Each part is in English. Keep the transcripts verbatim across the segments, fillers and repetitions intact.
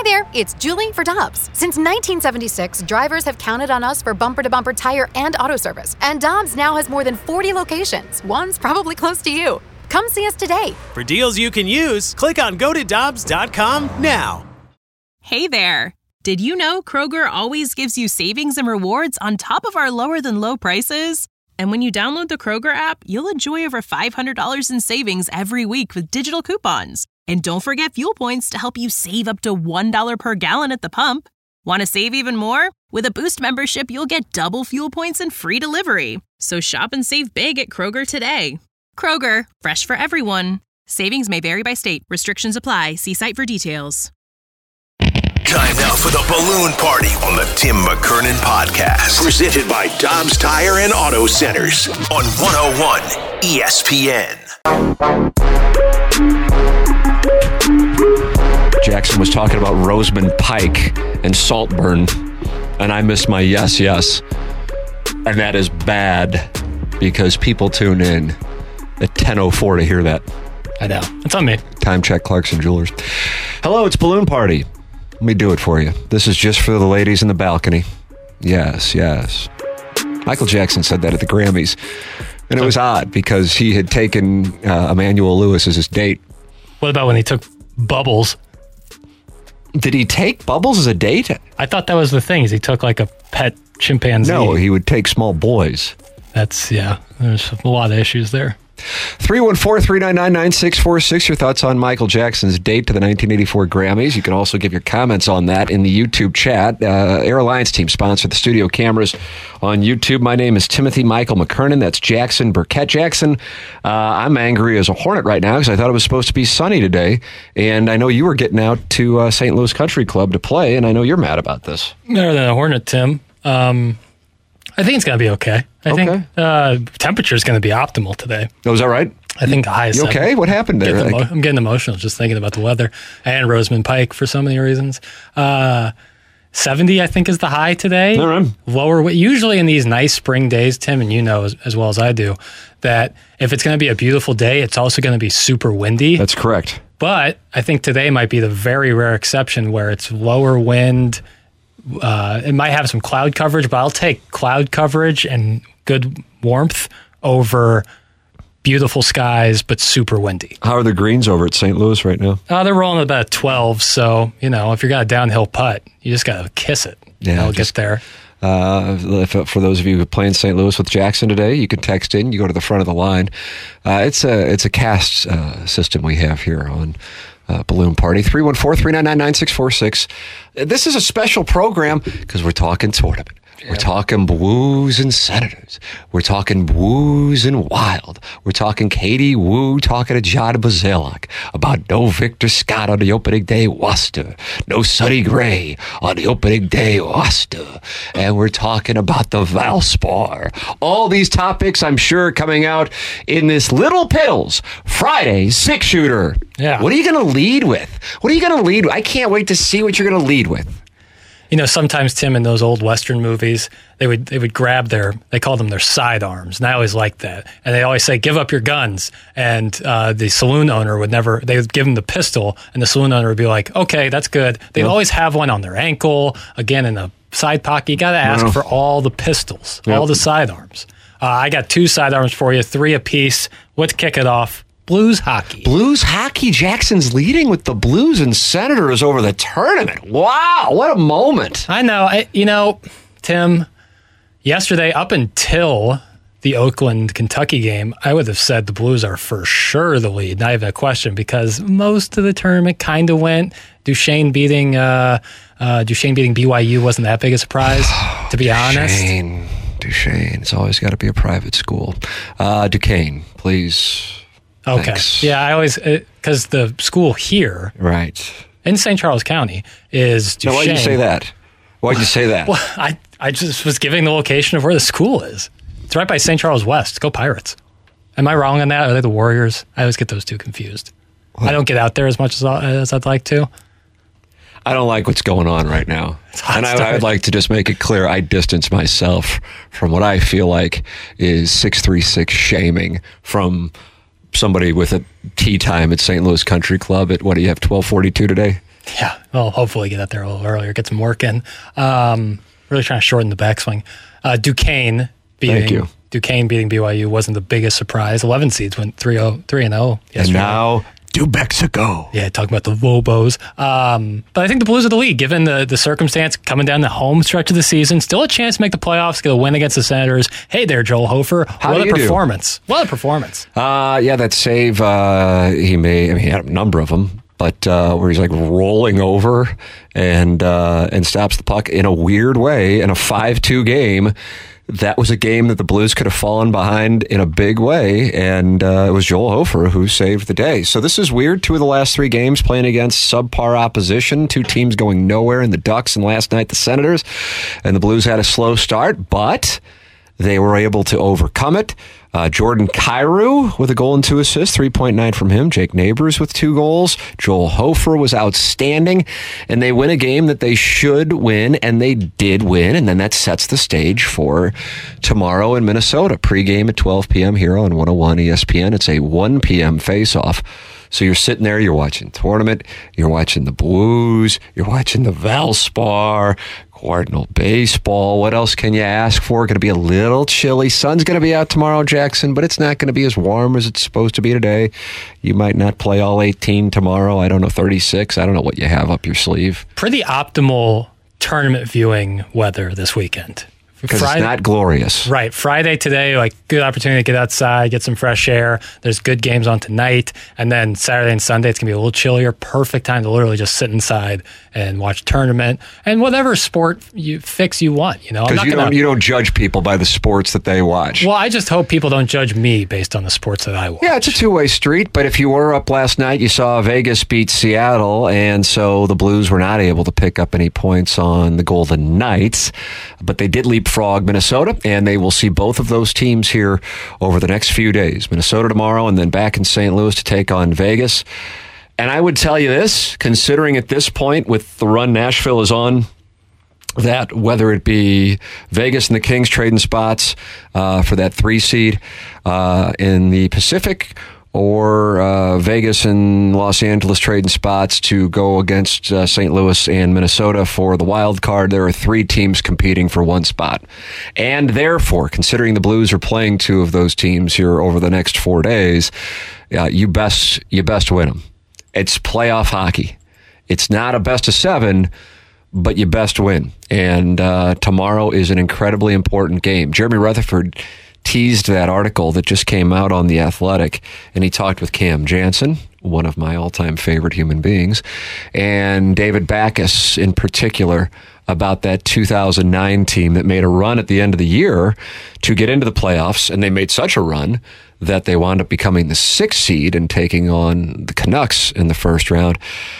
Hi there, it's Julie for Dobbs. Since nineteen seventy-six, drivers have counted on us for bumper-to-bumper tire and auto service. And Dobbs now has more than forty locations. One's probably close to you. Come see us today. For deals you can use, click on go to dobbs dot com now. Hey there. Did you know Kroger always gives you savings and rewards on top of our lower than low prices? And when you download the Kroger app, you'll enjoy over five hundred dollars in savings every week with digital coupons. And don't forget fuel points to help you save up to one dollar per gallon at the pump. Want to save even more? With a Boost membership, you'll get double fuel points and free delivery. So shop and save big at Kroger today. Kroger, fresh for everyone. Savings may vary by state. Restrictions apply. See site for details. Time now for the Balloon Party on the Tim McKernan Podcast. Presented by Dobbs Tire and Auto Centers on one oh one E S P N. Jackson was talking about Rosamund Pike and Saltburn, and I missed my yes, yes. And that is bad because people tune in at ten oh four to hear that. I know. It's on me. Time check, Clarkson Jewelers. Hello, it's Balloon Party. Let me do it for you. This is just for the ladies in the balcony. Yes, yes. Michael Jackson said that at the Grammys. And it was odd because he had taken uh, Emmanuel Lewis as his date. What about when he took Bubbles? Did he take Bubbles as a date? I thought that was the thing, is he took like a pet chimpanzee. No, he would take small boys. That's, yeah, there's a lot of issues there. three one four, three nine nine, nine six four six. Your thoughts on Michael Jackson's date to the nineteen eighty-four Grammys. You can also give your comments on that in the YouTube chat. Uh, Air Alliance team sponsored the studio cameras on YouTube. My name is Timothy Michael McKernan. That's Jackson Burkett Jackson. Uh, I'm angry as a hornet right now because I thought it was supposed to be sunny today. And I know you were getting out to uh, Saint Louis Country Club to play, and I know you're mad about this. Better than a hornet, Tim. Um, I think it's going to be okay. I okay. think uh, temperature is going to be optimal today. Oh, is that right? I think the high is You okay? seven. What happened there? Getting Like, emo- I'm getting emotional just thinking about the weather and Rosamund Pike for so many reasons. Uh, seventy, I think, is the high today. All right. Lower. Usually in these nice spring days, Tim, and you know as, as well as I do, that if it's going to be a beautiful day, it's also going to be super windy. That's correct. But I think today might be the very rare exception where it's lower wind. Uh, it might have some cloud coverage, but I'll take cloud coverage and good warmth over beautiful skies, but super windy. How are the greens over at Saint Louis right now? Uh, they're rolling about twelve, so, you know, if you got a downhill putt, you just got to kiss it. Yeah, I'll just, get there. Uh, if, for those of you who play in Saint Louis with Jackson today, you can text in. You go to the front of the line. Uh, it's a it's a cast uh, system we have here on Uh, Balloon Party. three one four, three nine nine, nine six four six. This is a special program because we're talking tournament. Yeah. We're talking Blues and Senators. We're talking Blues and Wild. We're talking Katie Woo talking to John Bazilak about no Victor Scott on the opening day Worcester. No Sonny Gray on the opening day Worcester. And we're talking about the Valspar. All these topics, I'm sure, coming out in this Little Pills Friday six-shooter. Yeah. What are you going to lead with? What are you going to lead with? I can't wait to see what you're going to lead with. You know, sometimes, Tim, in those old Western movies, they would they would grab their, they called them their sidearms, and I always liked that. And they always say, give up your guns. And uh, the saloon owner would never, they would give them the pistol, and the saloon owner would be like, okay, that's good. They'd yep. always have one on their ankle, again, in a side pocket. You got to ask for all the pistols, yep. all the sidearms. Uh, I got two sidearms for you, three apiece. Let's kick it off. Blues hockey. Blues hockey. Jackson's leading with the Blues and Senators over the tournament. Wow, what a moment. I know. I, you know, Tim, yesterday, up until the Oakland, Kentucky game, I would have said the Blues are for sure the lead. Not even a question, because most of the tournament kind of went. Duchesne beating uh, uh, Duchesne beating B Y U wasn't that big a surprise, to be honest. Duchesne, Duchesne. It's always got to be a private school. Uh, Duquesne, please. Okay. Thanks. Yeah, I always, because the school here, right, in Saint Charles County, is Duchesne. Now, why'd you say that? Why'd you say that? Well, I, I just was giving the location of where the school is. It's right by Saint Charles West. Go Pirates. Am I wrong on that? Are they the Warriors? I always get those two confused. What? I don't get out there as much as, as I'd like to. I don't like what's going on right now. And I, I would like to just make it clear, I distance myself from what I feel like is six three six shaming from somebody with a tea time at Saint Louis Country Club at, what do you have, twelve forty-two today? Yeah, well, hopefully get out there a little earlier, get some work in. Um, really trying to shorten the backswing. Uh, Duquesne beating Thank you. Duquesne beating B Y U wasn't the biggest surprise. eleven seeds went three and oh yesterday. And now, New Mexico. Yeah, talking about the Lobos. Um, but I think the Blues are the lead, given the, the circumstance coming down the home stretch of the season. Still a chance to make the playoffs, get a win against the Senators. Hey there, Joel Hofer. How what do a you do? performance. What a performance. Uh, yeah, that save, uh, he made, I mean, he had a number of them, but uh, where he's like rolling over and uh, and stops the puck in a weird way in a five two game. That was a game that the Blues could have fallen behind in a big way, and uh, it was Joel Hofer who saved the day. So this is weird. Two of the last three games playing against subpar opposition, two teams going nowhere in the Ducks, and last night the Senators. And the Blues had a slow start, but they were able to overcome it. Uh, Jordan Kyrou with a goal and two assists, three point nine from him. Jake Neighbors with two goals. Joel Hofer was outstanding. And they win a game that they should win, and they did win. And then that sets the stage for tomorrow in Minnesota. Pre-game at twelve p.m. here on one oh one E S P N. It's a one p.m. face-off. So you're sitting there, you're watching tournament, you're watching the Blues, you're watching the Valspar, Cardinal baseball. What else can you ask for? Going to be a little chilly. Sun's going to be out tomorrow, Jackson, but it's not going to be as warm as it's supposed to be today. You might not play all eighteen tomorrow. I don't know, thirty-six. I don't know what you have up your sleeve. Pretty optimal tournament viewing weather this weekend. Because it's not glorious. Right. Friday today, like good opportunity to get outside, get some fresh air. There's good games on tonight. And then Saturday and Sunday, it's going to be a little chillier. Perfect time to literally just sit inside and watch tournament and whatever sport you fix you want. You know, Because you, gonna, don't, you don't judge people by the sports that they watch. Well, I just hope people don't judge me based on the sports that I watch. Yeah, it's a two-way street. But if you were up last night, you saw Vegas beat Seattle. And so the Blues were not able to pick up any points on the Golden Knights. But they did leapfrog Minnesota, and they will see both of those teams here over the next few days. Minnesota tomorrow, and then back in Saint Louis to take on Vegas. And I would tell you this, considering at this point, with the run Nashville is on, that whether it be Vegas and the Kings trading spots uh, for that three seed uh, in the Pacific, or uh, Vegas and Los Angeles trading spots to go against uh, Saint Louis and Minnesota for the wild card. There are three teams competing for one spot. And therefore, considering the Blues are playing two of those teams here over the next four days, uh, you best you best win them. It's playoff hockey. It's not a best of seven, but you best win. And uh, tomorrow is an incredibly important game. Jeremy Rutherford teased that article that just came out on The Athletic, and he talked with Cam Jansen, one of my all-time favorite human beings, and David Backes in particular, about that two thousand nine team that made a run at the end of the year to get into the playoffs, and they made such a run that they wound up becoming the sixth seed and taking on the Canucks in the first round.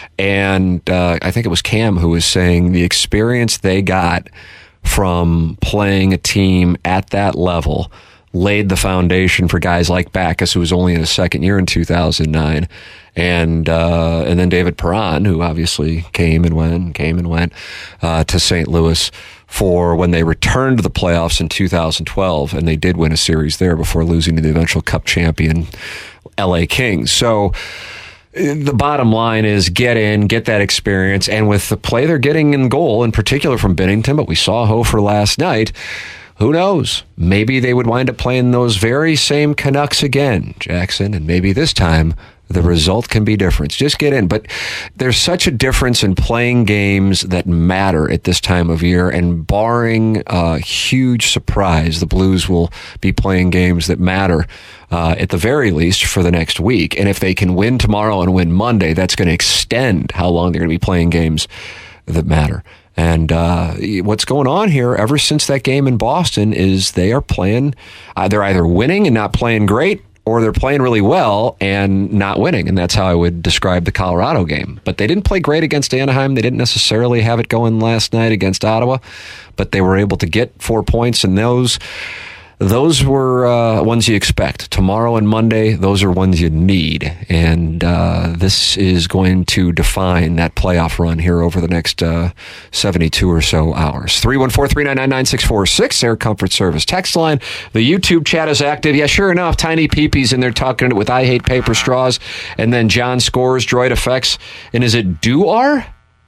And uh, I think it was Cam who was saying the experience they got from playing a team at that level laid the foundation for guys like Backes, who was only in his second year in two thousand nine, and uh, and then David Perron, who obviously came and went, came and went uh, to Saint Louis for when they returned to the playoffs in two thousand twelve, and they did win a series there before losing to the eventual Cup champion L A Kings. So the bottom line is get in, get that experience, and with the play they're getting in goal, in particular from Binnington, but we saw Hofer last night, who knows? Maybe they would wind up playing those very same Canucks again, Jackson, and maybe this time the result can be different. Just get in. But there's such a difference in playing games that matter at this time of year, and barring a huge surprise, the Blues will be playing games that matter uh, at the very least for the next week. And if they can win tomorrow and win Monday, that's going to extend how long they're going to be playing games that matter. And uh, what's going on here ever since that game in Boston is they are playing, uh, they're either winning and not playing great, or they're playing really well and not winning. And that's how I would describe the Colorado game. But they didn't play great against Anaheim. They didn't necessarily have it going last night against Ottawa, but they were able to get four points, and those Those were uh, ones you expect. Tomorrow and Monday, those are ones you need. And uh, this is going to define that playoff run here over the next uh, seventy-two or so hours. three one four, three nine nine, nine six four six, Air Comfort Service text line. The YouTube chat is active. Yeah, sure enough, Tiny Peepee's in there talking with I Hate Paper Straws. And then John Scores, Droid Effects. And is it Duar?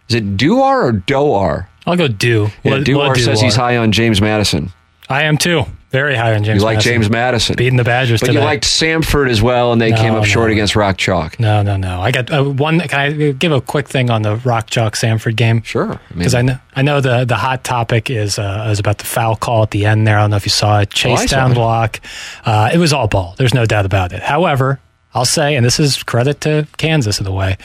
Is it Duar or Doar? I'll go do. Yeah, We'll- Duar we'll says do he's War. high on James Madison. I am too. Very high on James You like Madison. James Madison. Beating the Badgers But today. you liked Samford as well, and they No, came up short no. against Rock Chalk. No, no, no. I got uh, one. Can I give a quick thing on the Rock Chalk Samford game? Sure. I mean, Because I know, I know the, the hot topic is uh, is about the foul call at the end there. I don't know if you saw it. Chase Oh, I saw down it. block. Uh, it was all ball. There's no doubt about it. However, I'll say, and this is credit to Kansas in a way,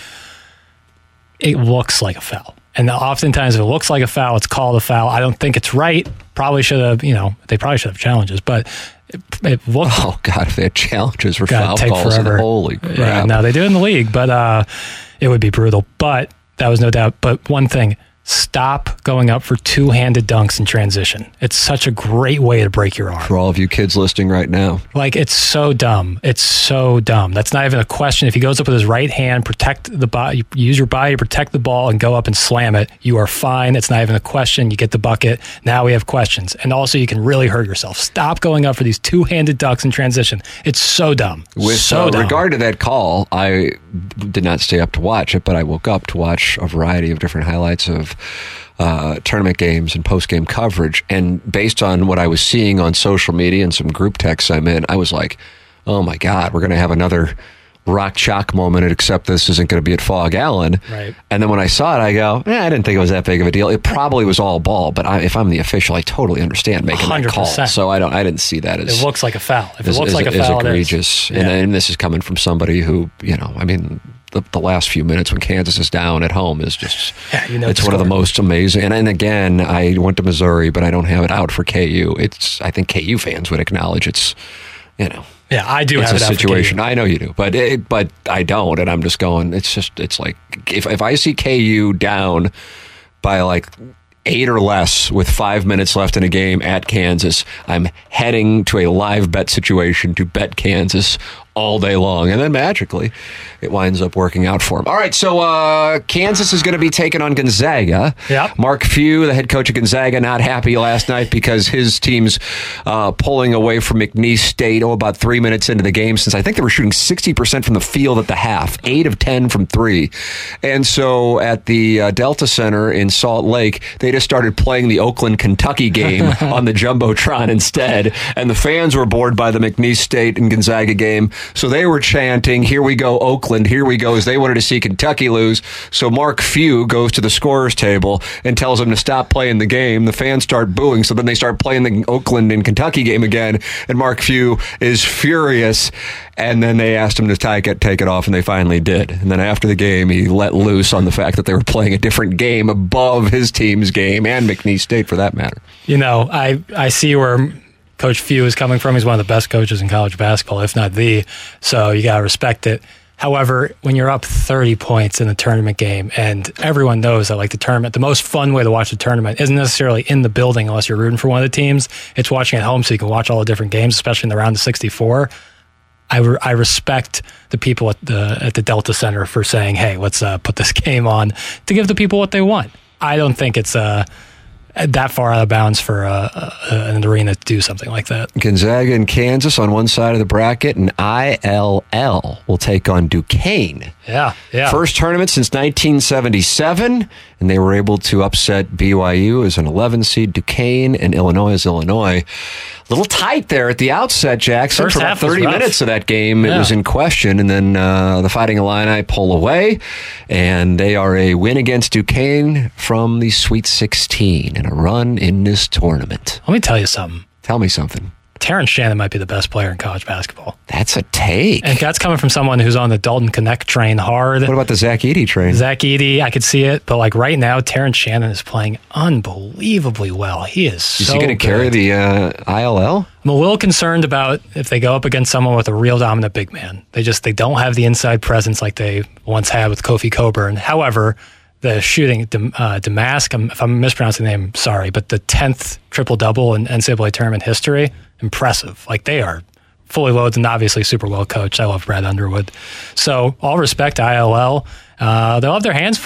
it looks like a foul. And oftentimes, if it looks like a foul, it's called a foul. I don't think it's right. Probably should have, you know, they probably should have challenges, but it, it looked. oh, God, if they had challenges for God, foul take calls, forever. holy crap. Yeah, no, they do in the league, but uh, it would be brutal. But that was no doubt. But one thing, stop going up for two-handed dunks in transition. It's such a great way to break your arm. For all of you kids listening right now. Like, it's so dumb. It's so dumb. That's not even a question. If he goes up with his right hand, protect the body, use your body to protect the ball and go up and slam it, you are fine. It's not even a question. You get the bucket. Now we have questions. And also, you can really hurt yourself. Stop going up for these two-handed dunks in transition. It's so dumb. With so uh, dumb. regard to that call, I did not stay up to watch it, but I woke up to watch a variety of different highlights of uh, tournament games and post-game coverage. And based on what I was seeing on social media and some group texts I'm in, I was like, oh my God, we're going to have another Rock Chalk moment, except this isn't going to be at Fog Allen. Right. And then when I saw it, I go, eh, I didn't think it was that big of a deal. It probably was all ball, but I, if I'm the official, I totally understand making one hundred that call. percent. So I don't. I didn't see that as It looks like a foul. If it is, looks is, like a is foul, egregious. it is. And, Yeah. and this is coming from somebody who, you know, I mean, the, the last few minutes when Kansas is down at home is just, Yeah, you know it's the one of the score. most amazing. And, and again, I went to Missouri, but I don't have it out for K U. It's, I think K U fans would acknowledge it's, you know, Yeah, I do it's have a it out for situation. K U. I know you do, but it, but I don't, and I'm just going. It's just, it's like if if I see K U down by like eight or less with five minutes left in a game at Kansas, I'm heading to a live bet situation to bet Kansas all day long, and then magically it winds up working out for him. All right, so uh, Kansas is going to be taking on Gonzaga. Yep. Mark Few, the head coach of Gonzaga, not happy last night because his team's uh, pulling away from McNeese State, oh, about three minutes into the game, since I think they were shooting sixty percent from the field at the half, eight of ten from three. And so at the uh, Delta Center in Salt Lake, they just started playing the Oakland, Kentucky game on the Jumbotron instead, and the fans were bored by the McNeese State and Gonzaga game, so they were chanting, "Here we go, Oakland, here we go," as they wanted to see Kentucky lose. So Mark Few goes to the scorer's table and tells them to stop playing the game. The fans start booing, so then they start playing the Oakland and Kentucky game again, and Mark Few is furious, and then they asked him to take it, take it off, and they finally did. And then after the game, he let loose on the fact that they were playing a different game above his team's game, and McNeese State for that matter. You know, I, I see where Coach Few is coming from. He's one of the best coaches in college basketball, if not the. So you got to respect it. However, when you're up thirty points in a tournament game, and everyone knows that, like, the tournament, the most fun way to watch the tournament isn't necessarily in the building unless you're rooting for one of the teams. It's watching at home so you can watch all the different games, especially in the round of sixty-four. I, re- I respect the people at the at the Delta Center for saying, "Hey, let's uh, put this game on," to give the people what they want. I don't think it's uh, that far out of bounds for uh, uh, an arena to do something like that. Gonzaga and Kansas on one side of the bracket, and I L L will take on Duquesne. Yeah, yeah. First tournament since nineteen seventy-seven, and they were able to upset B Y U as an eleven seed, Duquesne, and Illinois as Illinois. A little tight there at the outset, Jackson. First For about half was thirty rough. minutes of that game, Yeah. it was in question, and then uh, the Fighting Illini pull away, and they are a win against Duquesne from the Sweet sixteen and a run in this tournament. Let me tell you something. Tell me something. Terrence Shannon might be the best player in college basketball. That's a take. And that's coming from someone who's on the Dalton Connect train hard. What about the Zach Edey train? Zach Edey, I could see it. But, like, right now, Terrence Shannon is playing unbelievably well. He is so Is he going to carry good. the uh, I L L? I'm a little concerned about if they go up against someone with a real dominant big man. They just they don't have the inside presence like they once had with Kofi Coburn. However, the shooting, uh, Damask, if I'm mispronouncing the name, sorry, but the tenth triple-double in N C double A tournament history, impressive. Like, they are fully loaded and obviously super well coached. I love Brad Underwood. So, all respect to I L L. Uh, they'll have their hands full.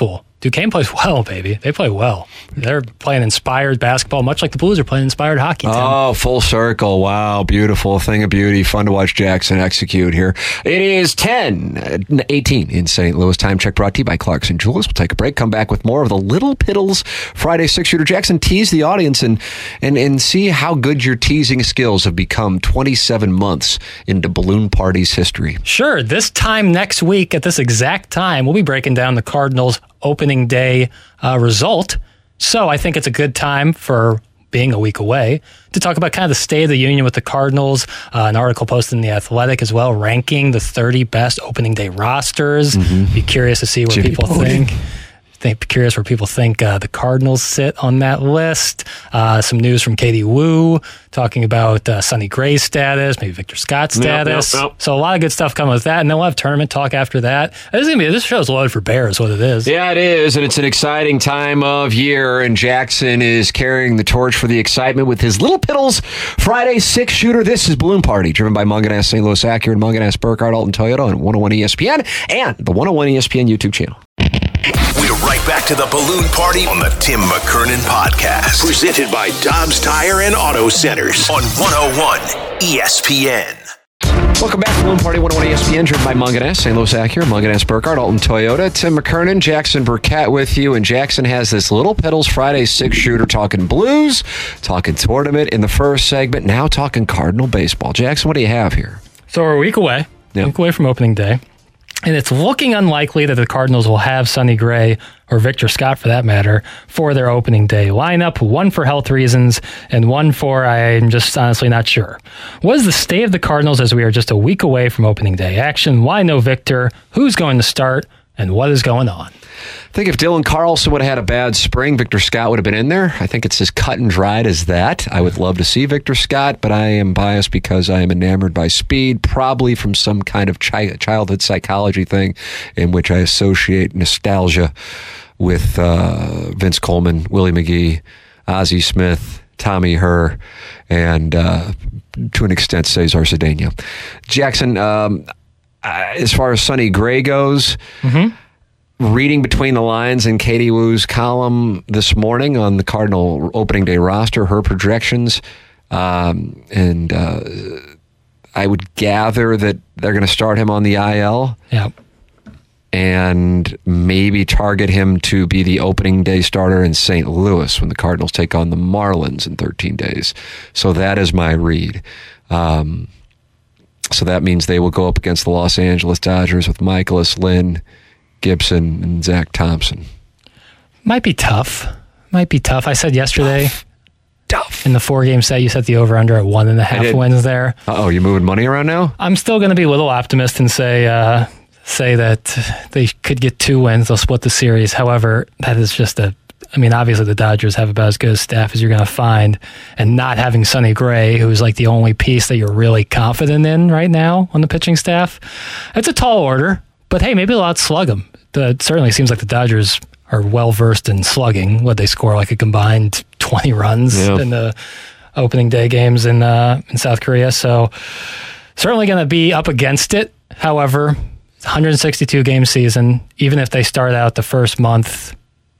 Duquesne plays well, baby. They play well. They're playing inspired basketball, much like the Blues are playing inspired hockey. Tim. Oh, full circle. Wow, beautiful. Thing of beauty. Fun to watch Jackson execute here. It is ten eighteen in Saint Louis. Time check brought to you by Clarkson Jewels. We'll take a break, come back with more of the Little Piddles Friday six-shooter. Jackson, tease the audience and, and, and see how good your teasing skills have become twenty-seven months into Balloon Party's history. Sure. This time next week, at this exact time, we'll be breaking down the Cardinals' opening day uh, result. So I think it's a good time for being a week away to talk about kind of the state of the union with the Cardinals. Uh, an article posted in The Athletic as well, ranking the thirty best opening day rosters. Mm-hmm. Be curious to see what Jimmy people Bowden. think. Think, curious where people think uh, the Cardinals sit on that list. Uh, some news from Katie Woo talking about uh, Sonny Gray's status, maybe Victor Scott's status. Yep, yep, yep. So a lot of good stuff coming with that, and then we'll have tournament talk after that. This, is gonna be, this show's loaded for bear is what it is. Yeah, it is, and it's an exciting time of year, and Jackson is carrying the torch for the excitement with his Little Piddles Friday six-shooter. This is Balloon Party, driven by Munganess Saint Louis Acura and Munganess Burkhardt Alton Toyota on one oh one E S P N and the one oh one E S P N YouTube channel. We're right back to the Balloon Party on the Tim McKernan Podcast. Presented by Dobbs Tire and Auto Centers on one oh one E S P N. Welcome back to Balloon Party one oh one E S P N, driven by Munganess, Saint Louis Acura, Munganess Burkhardt, Alton Toyota. Tim McKernan, Jackson Burkett with you, and Jackson has this Little Piddles Friday six-shooter talking Blues, talking tournament in the first segment, now talking Cardinal baseball. Jackson, what do you have here? So we're a week away, yep. a week away from opening day. And it's looking unlikely that the Cardinals will have Sonny Gray, or Victor Scott for that matter, for their opening day lineup. One for health reasons, and one for I'm just honestly not sure. What is the state of the Cardinals as we are just a week away from opening day action? Why no Victor? Who's going to start? And what is going on? I think if Dylan Carlson would have had a bad spring, Victor Scott would have been in there. I think it's as cut and dried as that. I would love to see Victor Scott, but I am biased because I am enamored by speed, probably from some kind of chi- childhood psychology thing in which I associate nostalgia with uh, Vince Coleman, Willie McGee, Ozzie Smith, Tommy Herr, and uh, to an extent, Cesar Cedeno. Jackson, um, as far as Sonny Gray goes, mm-hmm. reading between the lines in Katie Woo's column this morning on the Cardinal opening day roster, her projections, um, and uh, I would gather that they're going to start him on the I L. Yeah. And maybe target him to be the opening day starter in Saint Louis when the Cardinals take on the Marlins in thirteen days. So that is my read. Um, so that means they will go up against the Los Angeles Dodgers with Michaelis, Lynn, Gibson, and Zach Thompson. Might be tough. Might be tough. I said yesterday Tough. Tough. in the four-game set, you set the over-under at one and a half wins there. Uh-oh, you moving money around now? I'm still going to be a little optimist and say uh, say that they could get two wins. They'll split the series. However, that is just a... I mean, obviously the Dodgers have about as good a staff as you're going to find, and not having Sonny Gray, who's like the only piece that you're really confident in right now on the pitching staff, it's a tall order. But hey, maybe they'll outslug them. It certainly seems like the Dodgers are well-versed in slugging. What they score like a combined twenty runs yeah. in the opening day games in uh, in South Korea. So certainly going to be up against it. However, one hundred sixty-two game season. Even if they start out the first month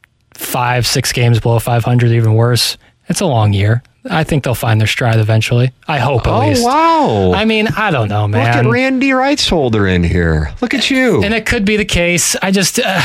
five, six games below five hundred, even worse, it's a long year. I think they'll find their stride eventually. I hope, at oh, least. Oh, wow. I mean, I don't know, man. Look at Randy Reitzholder in here. Look at you. And it could be the case. I just, uh,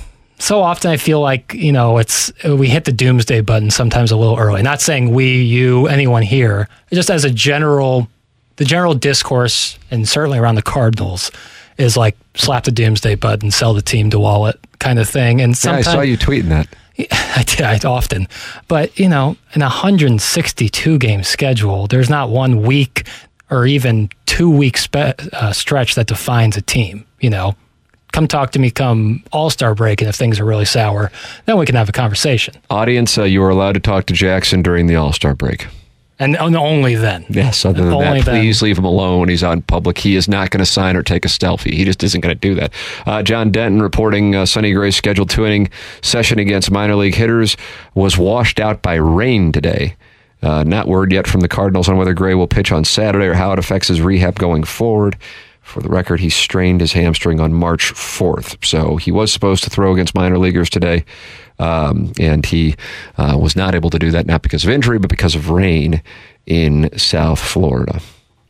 so often I feel like, you know, it's we hit the doomsday button sometimes a little early. Not saying we, you, anyone here. Just as a general, the general discourse, and certainly around the Cardinals, is like slap the doomsday button, sell the team to wallet kind of thing. And sometimes, yeah, I saw you tweeting that. I did, I often. But, you know, in a one hundred sixty-two game schedule, there's not one week or even two week spe- uh, stretch that defines a team. You know, come talk to me come All-Star break, and if things are really sour, then we can have a conversation. Audience, uh, you are allowed to talk to Jackson during the All-Star break. And only then. Yes, other than only that, please then. leave him alone when he's out in public. He is not going to sign or take a selfie. He just isn't going to do that. Uh, John Denton reporting uh, Sonny Gray's scheduled two-inning session against minor league hitters was washed out by rain today. Uh, not word yet from the Cardinals on whether Gray will pitch on Saturday or how it affects his rehab going forward. For the record, he strained his hamstring on March fourth. So he was supposed to throw against minor leaguers today, um, and he uh, was not able to do that, not because of injury, but because of rain in South Florida.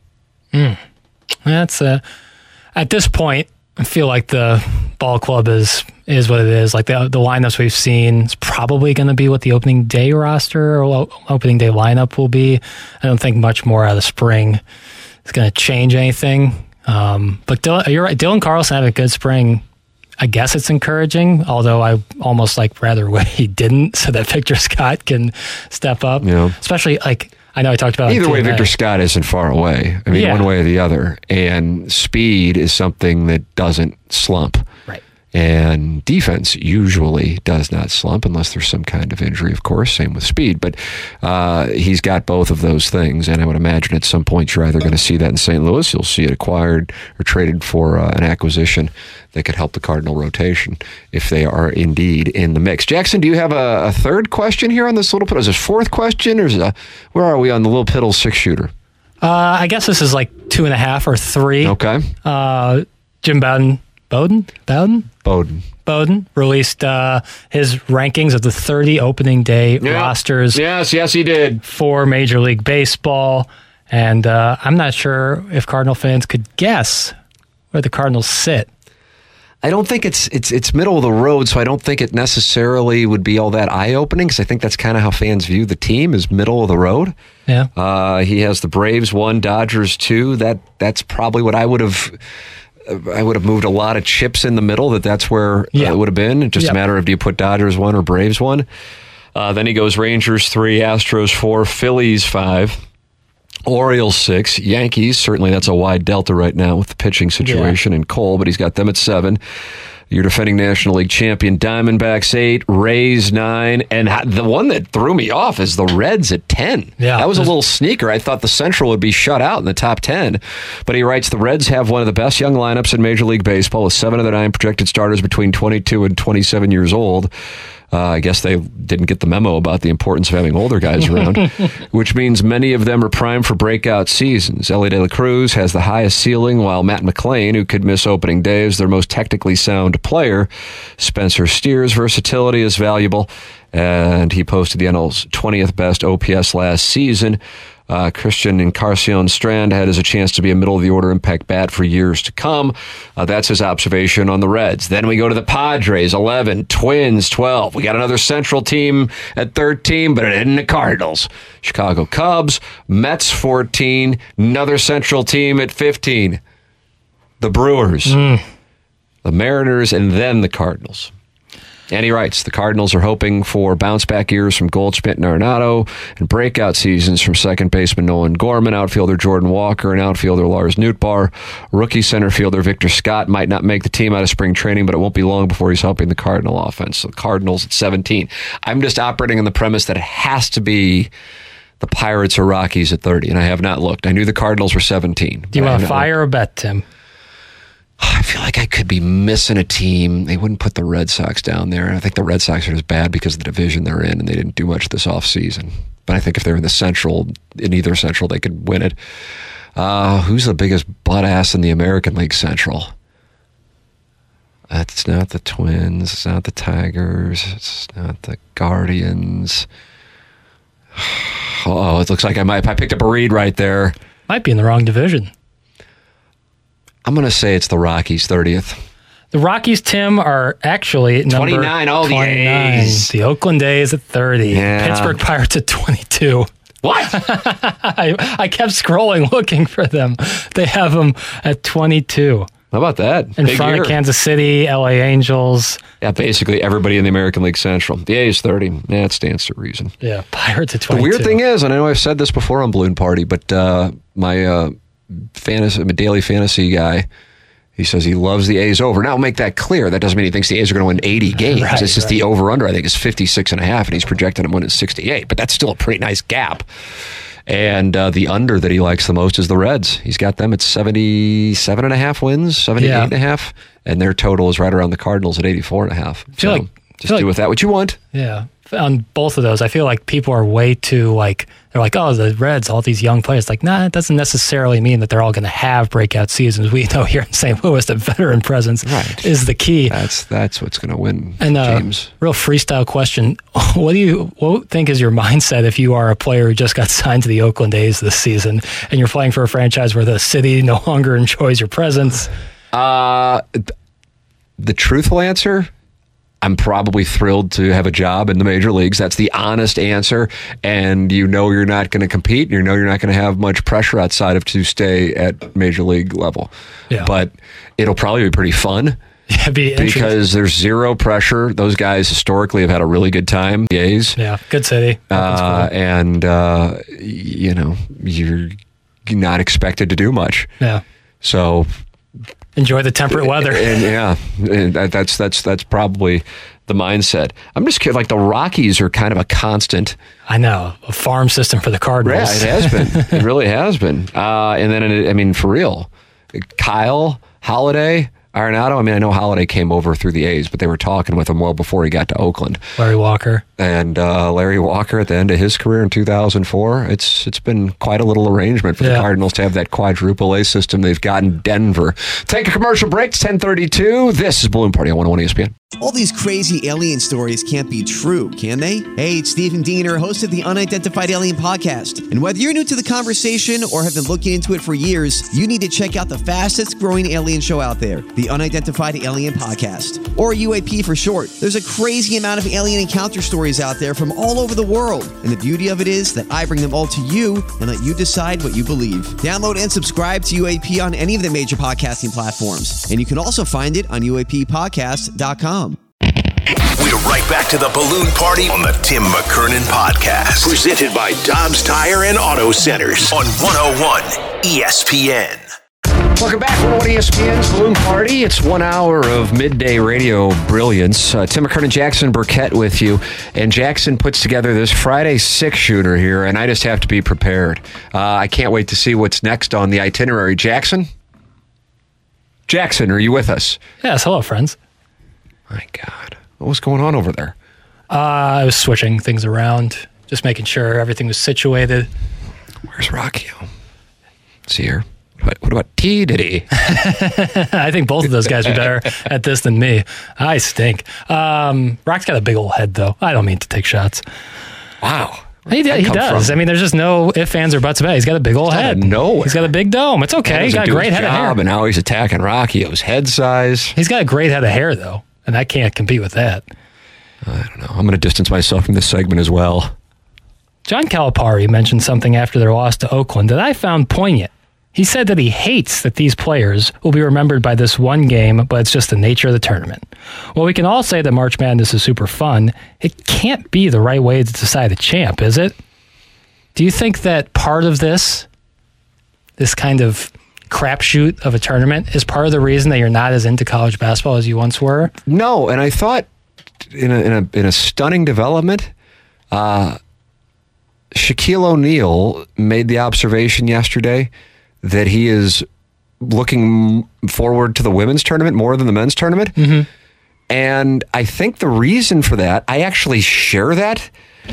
Mm. That's uh, at this point, I feel like the ball club is is what it is. Like the the lineups we've seen is probably going to be what the opening day roster or opening day lineup will be. I don't think much more out of spring is going to change anything. Um, but Dylan, you're right. Dylan Carlson had a good spring. I guess it's encouraging, although I almost like rather way he didn't, so that Victor Scott can step up. Yeah. Especially like I know I talked about either way. Victor Scott isn't far away. I mean, yeah. one way or the other. And speed is something that doesn't slump. Right. And defense usually does not slump unless there's some kind of injury, of course. Same with speed. But uh, he's got both of those things. And I would imagine at some point you're either going to see that in Saint Louis, you'll see it acquired or traded for uh, an acquisition that could help the Cardinal rotation if they are indeed in the mix. Jackson, do you have a, a third question here on this little piddle? Is this fourth question? Or is a, where are we on the little piddle six-shooter? Uh, I guess this is like two and a half or three. Okay. Uh, Jim Bowden. Bowden? Bowden? Bowden. Bowden released uh, his rankings of the thirty opening day yeah. rosters. Yes, yes, he did. For Major League Baseball. And uh, I'm not sure if Cardinal fans could guess where the Cardinals sit. I don't think it's it's it's middle of the road, so I don't think it necessarily would be all that eye-opening, because I think that's kind of how fans view the team, is middle of the road. Yeah. Uh, he has the Braves one, Dodgers two. That that's probably what I would have... I would have moved a lot of chips in the middle, that that's where yeah. uh, it would have been. Just yep. a matter of, do you put Dodgers one or Braves one? Uh, then he goes Rangers three, Astros four, Phillies five, Orioles six, Yankees. Certainly that's a wide delta right now with the pitching situation yeah. and Cole, but he's got them at seven. Your defending National League champion Diamondbacks eight, Rays nine, and the one that threw me off is the Reds at ten. Yeah, that was a little sneaker. I thought the Central would be shut out in the top ten, but he writes the Reds have one of the best young lineups in Major League Baseball, with seven of the nine projected starters between twenty-two and twenty-seven years old. Uh, I guess they didn't get the memo about the importance of having older guys around, which means many of them are primed for breakout seasons. Ellie De La Cruz has the highest ceiling, while Matt McLain, who could miss opening day, is their most technically sound player. Spencer Steer's versatility is valuable, and he posted the N L's twentieth best O P S last season. Uh, Christian Encarnacion Strand had as a chance to be a middle-of-the-order impact bat for years to come. Uh, that's his observation on the Reds. Then we go to the Padres, eleven, Twins, twelve. We got another Central team at thirteen, but it isn't the Cardinals. Chicago Cubs, Mets, fourteen, another Central team at fifteen. The Brewers, mm. the Mariners, and then the Cardinals. And he writes, the Cardinals are hoping for bounce-back years from Goldschmidt and Arenado, and breakout seasons from second baseman Nolan Gorman, outfielder Jordan Walker, and outfielder Lars Nootbaar. Rookie center fielder Victor Scott might not make the team out of spring training, but it won't be long before he's helping the Cardinal offense. So the Cardinals at seventeen. I'm just operating on the premise that it has to be the Pirates or Rockies at thirty, and I have not looked. I knew the Cardinals were seventeen. Do you want to fire or bet, Tim? I feel like I could be missing a team. They wouldn't put the Red Sox down there. I think the Red Sox are just bad because of the division they're in, and they didn't do much this offseason. But I think if they're in the Central, in either Central, they could win it. Uh, who's the biggest butt-ass in the American League Central? It's not the Twins. It's not the Tigers. It's not the Guardians. Oh, it looks like I might. I picked up a read right there. Might be in the wrong division. I'm going to say it's the Rockies, thirtieth. The Rockies, Tim, are actually number twenty-nine. Oh, twenty-nine. The A's. The Oakland A's at thirty. Yeah. Pittsburgh Pirates at twenty-two. What? I, I kept scrolling looking for them. They have them at twenty-two. How about that? In Big front year. of Kansas City, L A Angels. Yeah, basically everybody in the American League Central. The A's thirty. Yeah, it stands to reason. Yeah, Pirates at twenty-two. The weird thing is, and I know I've said this before on Balloon Party, but uh, my uh, fantasy, my daily fantasy guy, he says he loves the A's over. Now, I'll make that clear. That doesn't mean he thinks the A's are going to win eighty games. Right, it's just right. the over-under, I think, is fifty-six and a half, and he's projecting them winning sixty-eight. But that's still a pretty nice gap. And uh, the under that he likes the most is the Reds. He's got them at seventy-seven and a half wins, seventy-eight yeah. and a half, and their total is right around the Cardinals at eighty-four and a half. I feel so like, just feel do like, with that what you want. Yeah. I on both of those, I feel like people are way too like, they're like, oh, the Reds, all these young players. Like, nah, it doesn't necessarily mean that they're all going to have breakout seasons. We know here in Saint Louis that veteran presence right. is the key. That's that's what's going to win and, uh, games. Real freestyle question. What do you what do you think is your mindset if you are a player who just got signed to the Oakland A's this season and you're playing for a franchise where the city no longer enjoys your presence? Uh, the truthful answer, I'm probably thrilled to have a job in the major leagues. That's the honest answer. And you know you're not going to compete. You know you're not going to have much pressure outside of to stay at major league level. Yeah. But it'll probably be pretty fun. Yeah, be because there's zero pressure. Those guys historically have had a really good time. The A's. Yeah, good city. Uh, and, uh, you know, you're not expected to do much. Yeah. So... enjoy the temperate weather. And yeah, and that's that's that's probably the mindset. I'm just kidding. Like the Rockies are kind of a constant. I know, a farm system for the Cardinals. Yeah, it has been. It really has been. Uh, and then, I mean, for real, Kyle, Holiday, Arenado. I mean, I know Holiday came over through the A's, but they were talking with him well before he got to Oakland. Larry Walker. And uh, Larry Walker at the end of his career in two thousand four. It's It's been quite a little arrangement for yeah. the Cardinals to have that quadruple A system they've got in Denver. Take a commercial break. It's ten thirty-two. This is Balloon Party on one oh one E S P N. All these crazy alien stories can't be true, can they? Hey, it's Stephen Diener, host of the Unidentified Alien Podcast. And whether you're new to the conversation or have been looking into it for years, you need to check out the fastest growing alien show out there, the Unidentified Alien Podcast, or U A P for short. There's a crazy amount of alien encounter stories out there from all over the world. And the beauty of it is that I bring them all to you and let you decide what you believe. Download and subscribe to U A P on any of the major podcasting platforms. And you can also find it on U A P podcast dot com. We're right back to the Balloon Party on the Tim McKernan Podcast. Presented by Dobbs Tire and Auto Centers on one oh one E S P N. Welcome back to one oh one E S P N's Balloon Party. It's one hour of midday radio brilliance. Uh, Tim McKernan, Jackson Burkett with you. And Jackson puts together this Friday six-shooter here, and I just have to be prepared. Uh, I can't wait to see what's next on the itinerary. Jackson? Jackson, are you with us? Yes, hello, friends. My God. What was going on over there? Uh, I was switching things around, just making sure everything was situated. Where's Rocky? See here. What, what about T. Diddy? I think both of those guys are better at this than me. I stink. Um, Rock's got a big old head, though. I don't mean to take shots. Wow. He, he does. From? I mean, there's just no ifs, ands, or buts about it. He's got a big old head. No, he's got a big dome. It's okay. He's got a great head of hair. And now he's attacking Rocky. It was head size. He's got a great head of hair, though, and I can't compete with that. I don't know. I'm going to distance myself from this segment as well. John Calipari mentioned something after their loss to Oakland that I found poignant. He said that he hates that these players will be remembered by this one game, but it's just the nature of the tournament. Well, we can all say that March Madness is super fun. It can't be the right way to decide a champ, is it? Do you think that part of this, this kind of crapshoot of a tournament, is part of the reason that you're not as into college basketball as you once were? No, and I thought in a in a, in a stunning development, uh, Shaquille O'Neal made the observation yesterday that he is looking forward to the women's tournament more than the men's tournament. Mm-hmm. And I think the reason for that, I actually share that.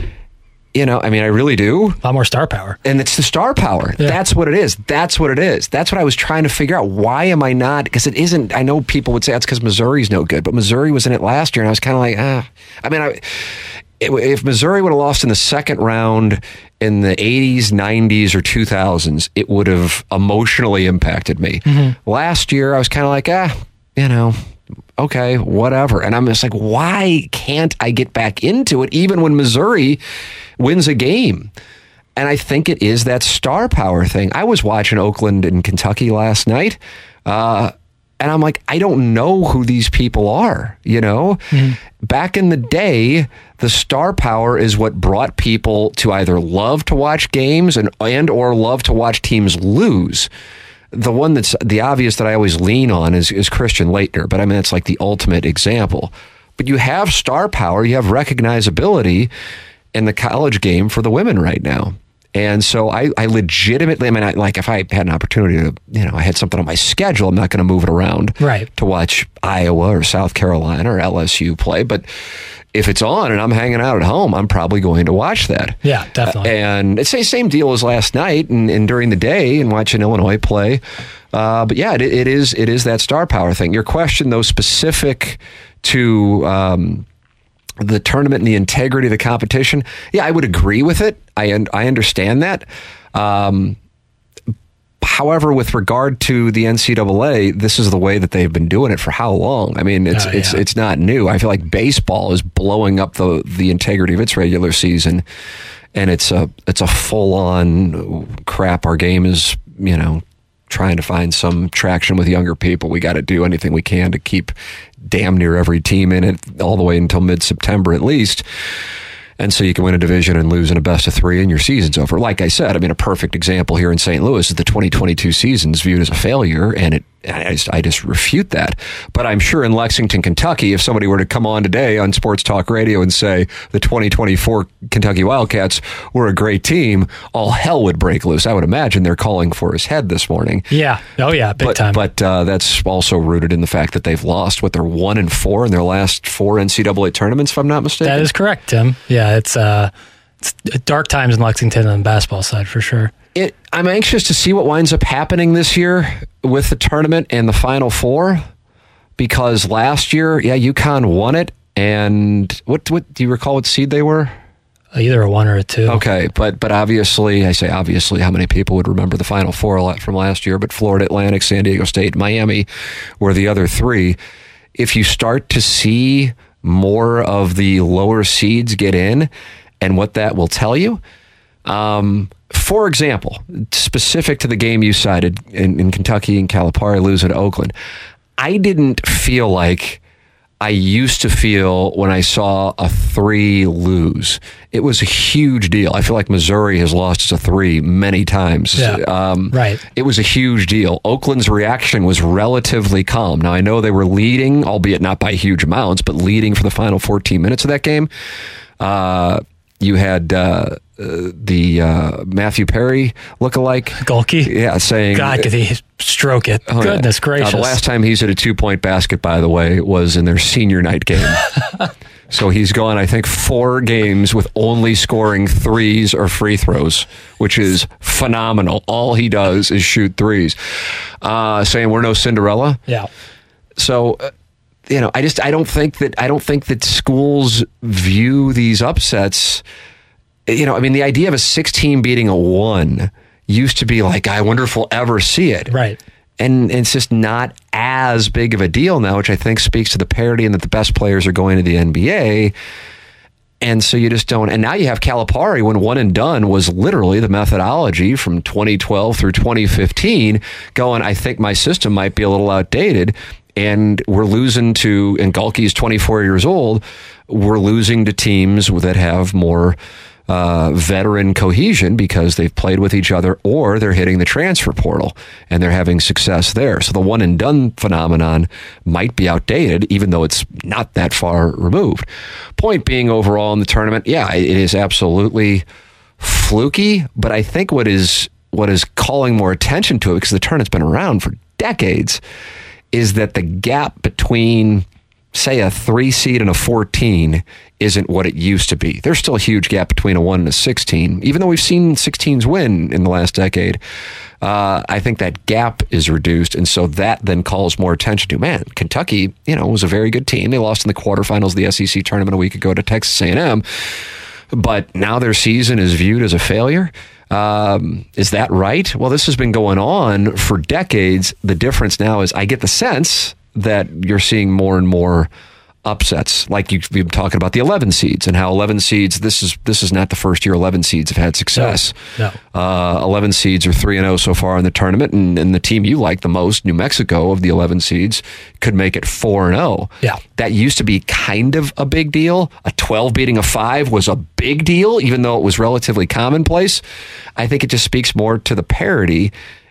You know, I mean, I really do. A lot more star power. And it's the star power. Yeah. That's what it is. That's what it is. That's what I was trying to figure out. Why am I not? Because it isn't, I know people would say that's because Missouri's no good, but Missouri was in it last year, and I was kind of like, ah. I mean, I, if Missouri would have lost in the second round in the eighties, nineties, or two thousands, it would have emotionally impacted me. Mm-hmm. Last year, I was kind of like, ah, you know, okay, whatever. And I'm just like, why can't I get back into it even when Missouri wins a game? And I think it is that star power thing. I was watching Oakland and Kentucky last night, uh, and I'm like, I don't know who these people are, you know? Mm-hmm. Back in the day, the star power is what brought people to either love to watch games and, and or love to watch teams lose. The one that's the obvious that I always lean on is, is Christian Laettner, but I mean, it's like the ultimate example. But you have star power, you have recognizability in the college game for the women right now. And so I, I legitimately, I mean, I, like if I had an opportunity to, you know, I had something on my schedule, I'm not going to move it around right. to watch Iowa or South Carolina or L S U play. But if it's on and I'm hanging out at home, I'm probably going to watch that. Yeah, definitely. Uh, and it's the same deal as last night and, and during the day and watching Illinois play. Uh, but yeah, it, it is it is that star power thing. Your question, though, specific to um, the tournament and the integrity of the competition, yeah, I would agree with it. I I understand that. Um, however, with regard to the N C double A, this is the way that they've been doing it for how long? I mean, it's oh, it's yeah. it's not new. I feel like baseball is blowing up the the integrity of its regular season, and it's a it's a full on crap. Our game is, you know, trying to find some traction with younger people. We got to do anything we can to keep damn near every team in it all the way until mid-September at least. And so you can win a division and lose in a best of three and your season's over. Like I said, I mean, a perfect example here in Saint Louis is the twenty twenty-two season's viewed as a failure, and it I just, I just refute that. But I'm sure in Lexington, Kentucky, if somebody were to come on today on Sports Talk Radio and say the twenty twenty-four Kentucky Wildcats were a great team, all hell would break loose. I would imagine they're calling for his head this morning. Yeah. Oh, yeah. Big but, time. But uh, that's also rooted in the fact that they've lost, what, they're one and four in their last four N C double A tournaments, if I'm not mistaken. That is correct, Tim. Yeah, it's, uh, it's dark times in Lexington on the basketball side for sure. It, I'm anxious to see what winds up happening this year with the tournament and the Final Four, because last year, yeah, UConn won it, and what what do you recall what seed they were? Either a one or a two. Okay, but but obviously, I say obviously, how many people would remember the Final Four from last year? But Florida Atlantic, San Diego State, Miami were the other three. If you start to see more of the lower seeds get in, and what that will tell you. Um, for example, specific to the game you cited in, in Kentucky and Calipari losing to Oakland, I didn't feel like I used to feel when I saw a three lose. It was a huge deal. I feel like Missouri has lost as a three many times. Yeah, um, right. It was a huge deal. Oakland's reaction was relatively calm. Now, I know they were leading, albeit not by huge amounts, but leading for the final fourteen minutes of that game. Uh, you had uh, uh, the uh, Matthew Perry lookalike. Golke? Yeah, saying... God, could he stroke it. Oh, Goodness yeah. gracious. Uh, the last time he's hit a two-point basket, by the way, was in their senior night game. So he's gone, I think, four games with only scoring threes or free throws, which is phenomenal. All he does is shoot threes. Uh, saying we're no Cinderella. Yeah. So... Uh, You know, I just I don't think that I don't think that schools view these upsets. You know, I mean, the idea of a six-team beating a one used to be like, I wonder if we'll ever see it. Right. And it's just not as big of a deal now, which I think speaks to the parity and that the best players are going to the N B A. And so you just don't. And now you have Calipari, when one and done was literally the methodology from twenty twelve through twenty fifteen, going, I think my system might be a little outdated. And we're losing to, and Golke's twenty-four years old, we're losing to teams that have more uh, veteran cohesion because they've played with each other, or they're hitting the transfer portal and they're having success there. So the one and done phenomenon might be outdated, even though it's not that far removed. Point being, overall in the tournament, yeah, it is absolutely fluky, but I think what is what is calling more attention to it, because the tournament's been around for decades, is that the gap between, say, a three seed and a fourteen isn't what it used to be. There's still a huge gap between a one and a sixteen, even though we've seen sixteens win in the last decade. Uh, I think that gap is reduced, and so that then calls more attention to, man, Kentucky, you know, was a very good team. They lost in the quarterfinals of the S E C tournament a week ago to Texas A and M, but now their season is viewed as a failure. Um, is that right? Well, this has been going on for decades. The difference now is I get the sense that you're seeing more and more upsets. Like you've been talking about the eleven seeds and how eleven seeds, this is this is not the first year eleven seeds have had success. No. no. Uh, eleven seeds are three and oh so far in the tournament, and, and the team you like the most, New Mexico, of the eleven seeds, could make it four and oh. Yeah. That used to be kind of a big deal. A twelve beating a five was a big deal, even though it was relatively commonplace. I think it just speaks more to the parity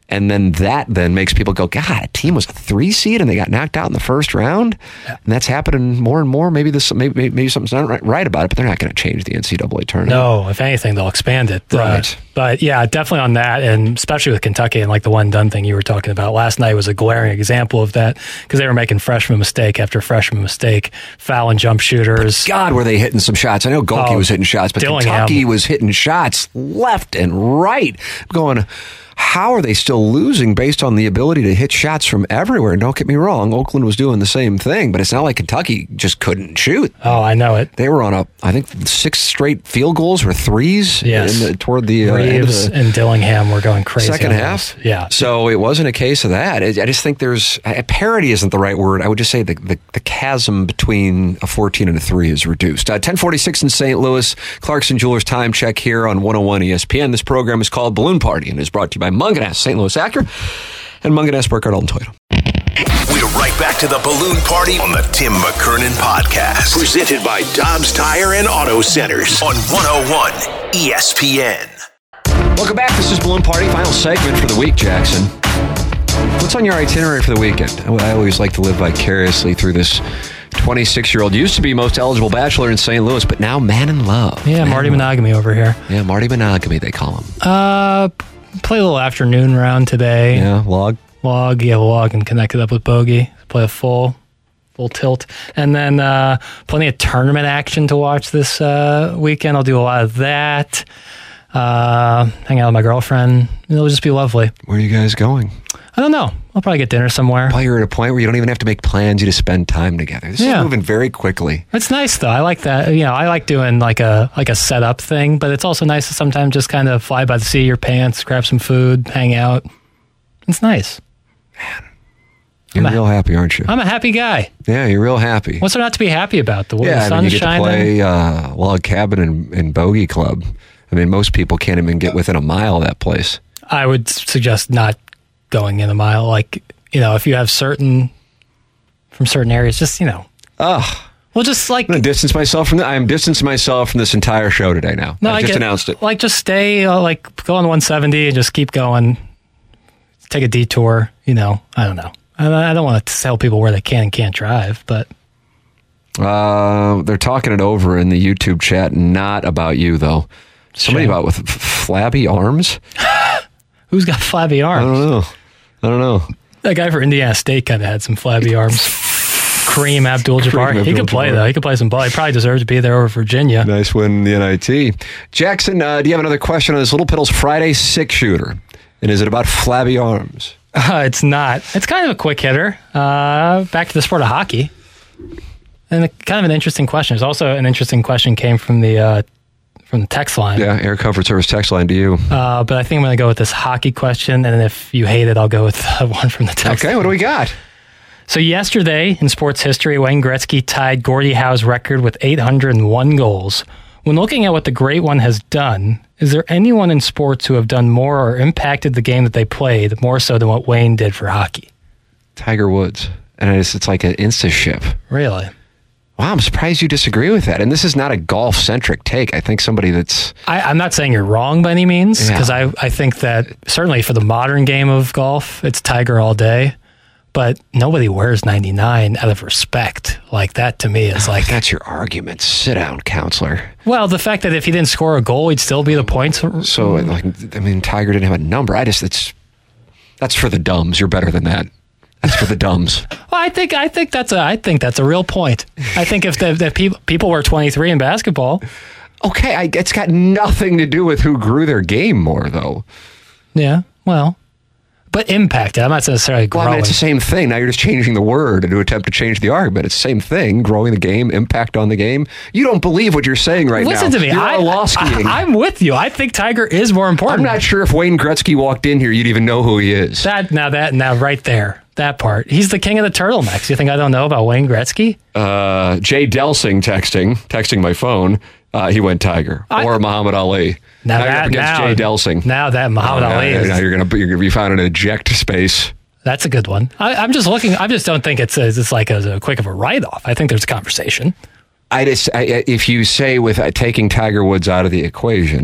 And then that then makes people go, God, a team was a three seed and they got knocked out in the first round. Yeah. And that's happening more and more. Maybe this, maybe, maybe something's not right, right about it, but they're not going to change the N C double A tournament. No, if anything, they'll expand it. Right. Uh, but yeah, definitely on that, and especially with Kentucky and like the one done thing you were talking about. Last night was a glaring example of that because they were making freshman mistake after freshman mistake, fouling jump shooters. But God, were they hitting some shots? I know Golke oh, was hitting shots, but Dillingham. Kentucky was hitting shots left and right. Going, how are they still losing based on the ability to hit shots from everywhere? Don't get me wrong, Oakland was doing the same thing, but it's not like Kentucky just couldn't shoot. Oh, I know it. They were on a, I think, six straight field goals or threes. Yes. In the, toward the uh, end of Reeves the and Dillingham were going crazy. second half. Yeah. So it wasn't a case of that. I just think there's, parity isn't the right word. I would just say the, the, the chasm between a fourteen and a three is reduced. Uh, ten forty-six in Saint Louis, Clarkson Jewelers time check here on one oh one E S P N. This program is called Balloon Party and is brought to you by Munganess, Saint Louis Acura, and Munganess, Burkhardt, Alton Toyota. We're right back to the Balloon Party on the Tim McKernan Podcast. Presented by Dobbs Tire and Auto Centers on one oh one E S P N. Welcome back. This is Balloon Party, final segment for the week, Jackson. What's on your itinerary for the weekend? I always like to live vicariously through this twenty-six-year-old. Used to be most eligible bachelor in Saint Louis, but now man in love. Yeah, man Marty Monogamy over here. Yeah, Marty Monogamy, they call him. Uh, play a little afternoon round today. Yeah, log. Log, yeah, log, and connect it up with Bogey. Play a full, full tilt. And then uh, plenty of tournament action to watch this uh, weekend. I'll do a lot of that. Uh, hang out with my girlfriend. It'll just be lovely. Where are you guys going? I don't know. I'll probably get dinner somewhere. Well, you're at a point where you don't even have to make plans. You just spend time together. This yeah. is moving very quickly. It's nice though. I like that. You know, I like doing like a like a setup thing, but it's also nice to sometimes just kind of fly by the seat of your pants, grab some food, hang out. It's nice. Man, you're I'm real a, happy, aren't you? I'm a happy guy. Yeah, you're real happy. What's there not to be happy about? The, yeah, the sun's I mean, you get shining. to play uh, log cabin and, and bogey club. I mean, most people can't even get within a mile of that place. I would suggest not going in a mile. Like, you know, if you have certain, from certain areas, just, you know. Oh. Well, just like. I'm going to distance myself from that. I am distancing myself from this entire show today now. No, I I just get, announced it. Like, just stay, uh, like, go on one seventy and just keep going. Take a detour, you know. I don't know. I, I don't want to tell people where they can and can't drive, but. Uh, they're talking it over in the YouTube chat, not about you, though. Somebody Shame. about with f- flabby arms? Who's got flabby arms? I don't know. I don't know. That guy for Indiana State kind of had some flabby arms. Kareem Abdul-Jabbar. He could play, though. He could play some ball. He probably deserves to be there over Virginia. Nice win in the N I T. Jackson, uh, do you have another question on this Little Piddles Friday six-shooter? And is it about flabby arms? Uh, it's not. It's kind of a quick hitter. Uh, back to the sport of hockey. And a, kind of an interesting question. There's also an interesting question came from the uh, from the text line. Yeah, Air Comfort Service text line to you. Uh, but I think I'm going to go with this hockey question. And if you hate it, I'll go with the one from the text Okay, line. what do we got? So yesterday in sports history, Wayne Gretzky tied Gordie Howe's record with eight hundred one goals. When looking at what the Great One has done, is there anyone in sports who have done more or impacted the game that they played more so than what Wayne did for hockey? Tiger Woods. And it's, it's like an insta-ship. Really? Wow, I'm surprised you disagree with that. And this is not a golf-centric take. I think somebody that's... I, I'm not saying you're wrong by any means, because Yeah. I, I think that certainly for the modern game of golf, it's Tiger all day. But nobody wears ninety-nine out of respect. Like, that to me is like... That's your argument. Sit down, counselor. Well, the fact that if he didn't score a goal, he'd still be the points. So, like, I mean, Tiger didn't have a number. I just, it's... That's for the dumbs. You're better than that. That's for the dumbs. Well, I think I think that's a I think that's a real point. I think if the, if people people were twenty-three in basketball, Okay, I, it's got nothing to do with who grew their game more, though. yeah, well, but impacted. I'm not necessarily growing. Well, I mean, it's the same thing. Now you're just changing the word to attempt to change the argument. It's the same thing. Growing the game, impact on the game. You don't believe what you're saying right Listen now. to me. You're I, all law skiing. I, I'm with you. I think Tiger is more important. I'm not sure if Wayne Gretzky walked in here, you'd even know who he is. That now that now right there. That part. He's the king of the turtlenecks. You think I don't know about Wayne Gretzky? Uh, Jay Delsing texting, texting my phone. Uh, he went Tiger I, or Muhammad Ali. Now, now that, you're up against now, Jay Delsing. Now that Muhammad Oh, Ali now, is. now you're gonna you're gonna be found in an eject space. That's a good one. I, I'm just looking. I just don't think it's a, it's like a, a quick of a write off. I think there's a conversation. I just I, if you say with uh, taking Tiger Woods out of the equation.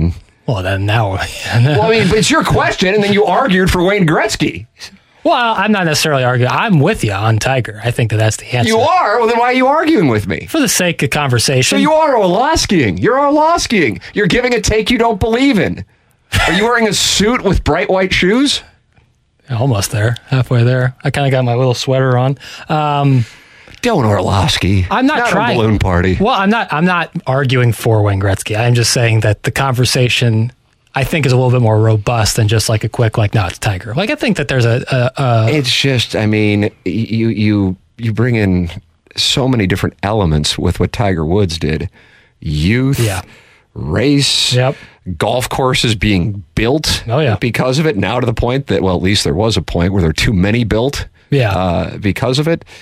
Well, then now. Well, I mean, but it's your question, and then you argued for Wayne Gretzky. Well, I'm not necessarily arguing. I'm with you on Tiger. I think that that's the answer. You are? Well, then why are you arguing with me? For the sake of conversation. So you are Orlovskying. You're Orlovskying. You're giving a take you don't believe in. Are you wearing a suit with bright white shoes? Almost there. Halfway there. I kind of got my little sweater on. Um, Don't Orlovsky. I'm not, not trying. a balloon party. Well, I'm not. I'm not arguing for Wayne Gretzky. I'm just saying that the conversation, I think, is a little bit more robust than just like a quick, like, no, it's Tiger. Like, I think that there's a. a, a it's just, I mean, you you you bring in so many different elements with what Tiger Woods did. Youth, yeah. race, yep. golf courses being built oh, yeah. because of it. Now to the point that, well, at least there was a point where there are too many built yeah. uh, because of it.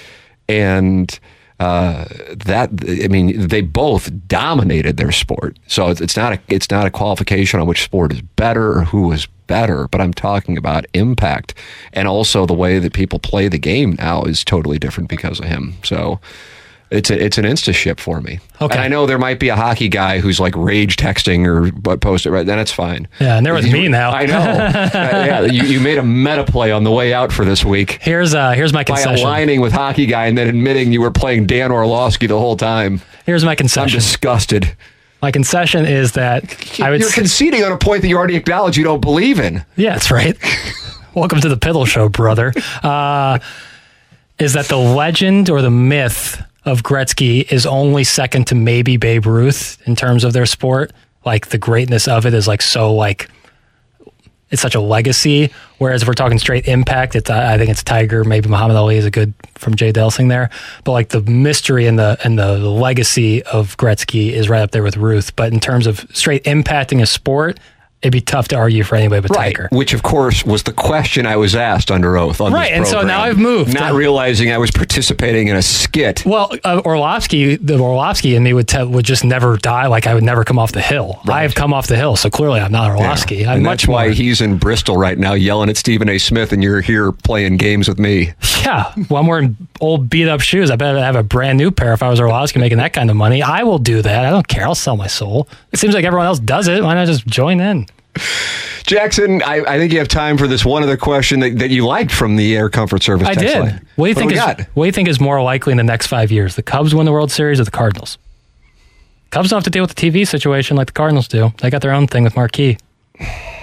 And uh, that, I mean, they both dominated their sport. So it's, it's not a it's not a qualification on which sport is better or who is better, but I'm talking about impact. And also the way that people play the game now is totally different because of him. So it's a, it's an insta ship for me. Okay. And I know there might be a hockey guy who's like rage texting or post it right, then it's fine. Yeah, and there was me now. I know. uh, yeah, you, you made a meta play on the way out for this week. Here's uh, here's my concession. By aligning with hockey guy and then admitting you were playing Dan Orlovsky the whole time. Here's my concession. I'm disgusted. My concession is that I would. You're conceding on a point that you already acknowledged you don't believe in. Yeah, that's right. Welcome to the Piddle Show, brother. Uh, is that the legend or the myth of Gretzky is only second to maybe Babe Ruth in terms of their sport? Like, the greatness of it is like so like it's such a legacy. Whereas if we're talking straight impact, it's I think it's Tiger, maybe Muhammad Ali is a good from Jay Delsing there. But like the mystery and the and the legacy of Gretzky is right up there with Ruth. But in terms of straight impacting a sport, it'd be tough to argue for anybody but right. Tiger. Which, of course, was the question I was asked under oath on right, this and so program, now I've moved. Not realizing I was participating in a skit. Well, uh, Orlovsky, the Orlovsky in me would te- would just never die. Like, I would never come off the hill. Right. I've come off the hill, so clearly I'm not Orlovsky. Yeah. I'm and much that's why more. he's in Bristol right now yelling at Stephen A. Smith, and you're here playing games with me. Yeah, well, I'm wearing old beat-up shoes. I bet I'd have a brand new pair if I was Orlovsky making that kind of money. I will do that. I don't care. I'll sell my soul. It seems like everyone else does it. Why not just join in? Jackson, I, I think you have time for this one other question that, that you liked from the Air Comfort Service I text did. line. What do you what think do we is got? What do you think is more likely in the next five years? The Cubs win the World Series or the Cardinals? Cubs don't have to deal with the T V situation like the Cardinals do. They got their own thing with Marquee. Boy.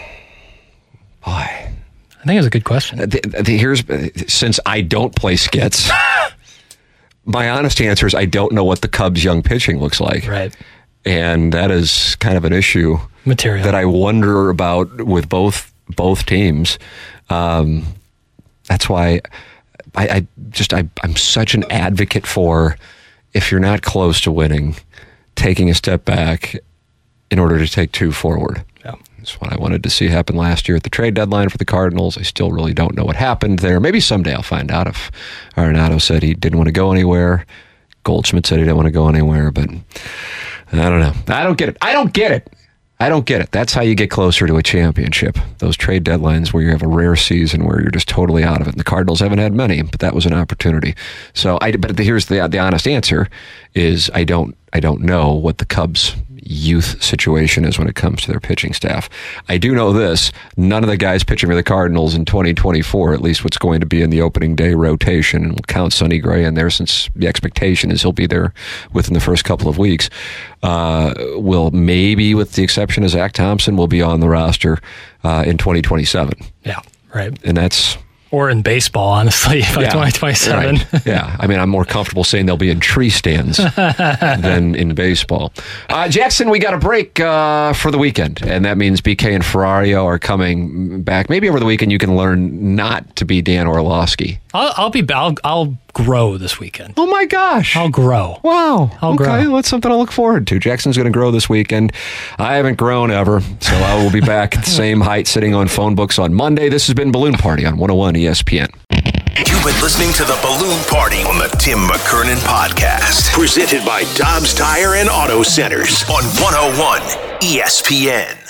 I think it's a good question. The, the, here's since I don't play skits, my honest answer is I don't know what the Cubs' young pitching looks like. Right. And that is kind of an issue Material. that I wonder about with both both teams. Um, that's why I, I just I, I'm such an advocate for, if you're not close to winning, taking a step back in order to take two forward. Yeah. That's what I wanted to see happen last year at the trade deadline for the Cardinals. I still really don't know what happened there. Maybe someday I'll find out if Arenado said he didn't want to go anywhere. Goldschmidt said he didn't want to go anywhere, but I don't know. I don't get it. I don't get it. I don't get it. That's how you get closer to a championship. Those trade deadlines where you have a rare season where you're just totally out of it. And the Cardinals haven't had many, but that was an opportunity. So I, but here's the the honest answer is I don't I don't know what the Cubs youth situation is when it comes to their pitching staff. I do know this. None of the guys pitching for the Cardinals in twenty twenty-four, at least what's going to be in the opening day rotation, and we'll count Sonny Gray in there since the expectation is he'll be there within the first couple of weeks, uh, will maybe, with the exception of Zach Thompson, will be on the roster uh, in twenty twenty-seven. Yeah, right. And that's... Or in baseball, honestly, by yeah, twenty twenty-seven. Right. Yeah, I mean, I'm more comfortable saying they'll be in tree stands than in baseball. Uh, Jackson, we got a break uh, for the weekend, and that means B K and Ferrario are coming back. Maybe over the weekend you can learn not to be Dan Orlovsky. I'll, I'll be. I'll, I'll grow this weekend. Oh my gosh! I'll grow. Wow. I'll okay, grow. well, that's something to look forward to. Jackson's going to grow this weekend. I haven't grown ever, so I will be back at the same height, sitting on phone books on Monday. This has been Balloon Party on one oh one E S P N. You've been listening to the Balloon Party on the Tim McKernan Podcast, presented by Dobbs Tire and Auto Centers on one oh one E S P N.